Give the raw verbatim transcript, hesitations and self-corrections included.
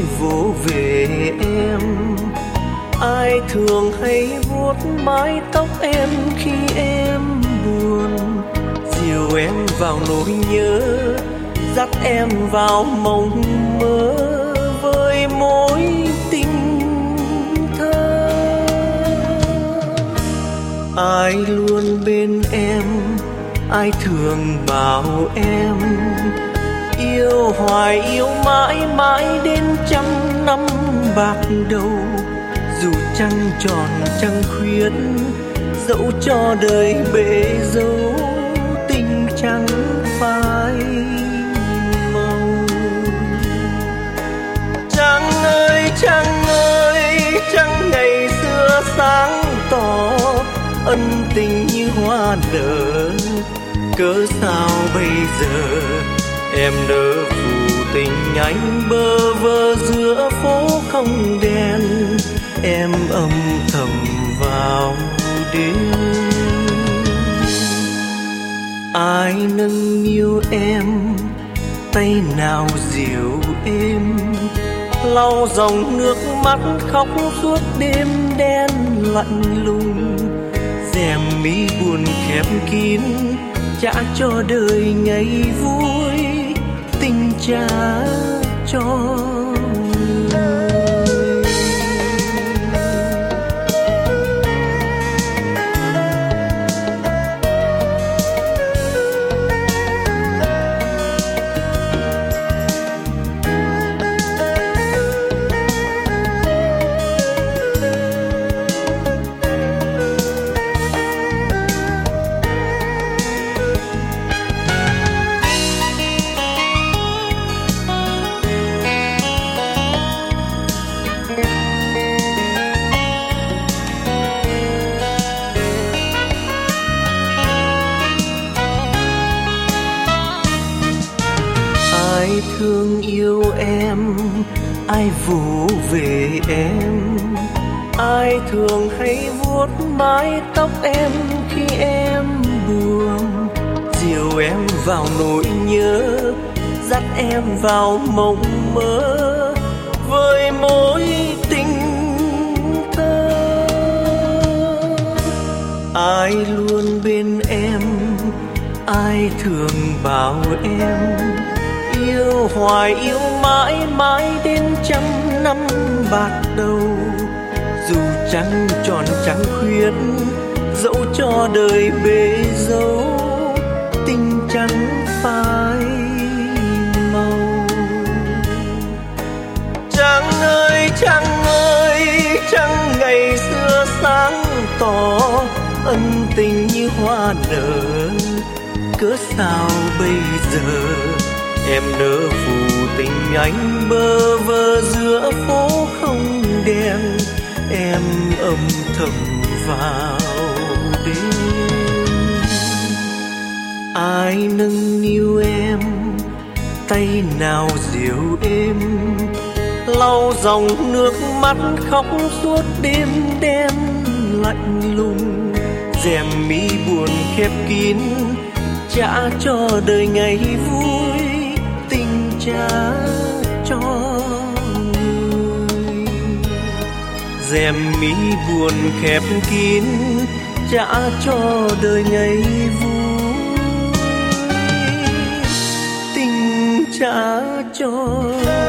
vỗ về em. Ai thường hay vuốt mái tóc em khi em buồn, dìu em vào nỗi nhớ, dắt em vào mộng mơ với mối tình thơ. Ai luôn bên em, ai thường bảo em yêu hoài yêu mãi mãi đến trăm năm bạc đầu. Dù trăng tròn trăng khuyết, dẫu cho đời bể dâu, tình chẳng phai màu. Trăng ơi trăng ơi, trăng ngày xưa sáng tỏ, ân tình như hoa nở. Cớ sao bây giờ em nỡ phụ tình anh bơ vơ giữa phố không đèn, em âm thầm vào đêm. Ai nâng niu em, tay nào dịu êm, lau dòng nước mắt khóc suốt đêm đen lạnh lùng. Rèm mi buồn khép kín, trả cho đời ngày vui, tình trả cho người. Ai thương yêu em, ai vỗ về em, ai thường hay vuốt mái tóc em khi em buồn, dìu em vào nỗi nhớ, dắt em vào mộng mơ với mối tình thơ. Ai luôn bên em, ai thường bảo em yêu hoài yêu mãi mãi đến trăm năm bạc đầu. Dù trăng tròn trăng khuyết, dẫu cho đời bể dâu, tình chẳng phai màu. Trăng ơi trăng ơi, trăng ngày xưa sáng tỏ, ân tình như hoa nở. Cớ sao bây giờ em nỡ phụ tình anh bơ vơ giữa phố không đèn, em âm thầm vào đêm. Ai nâng niu em, tay nào dịu êm, lau dòng nước mắt khóc suốt đêm đen lạnh lùng. Rèm mi buồn khép kín, trả cho đời ngày vui, tình trả cho người. Rèm mi buồn khép kín, trả cho đời ngày vui, tình trả cho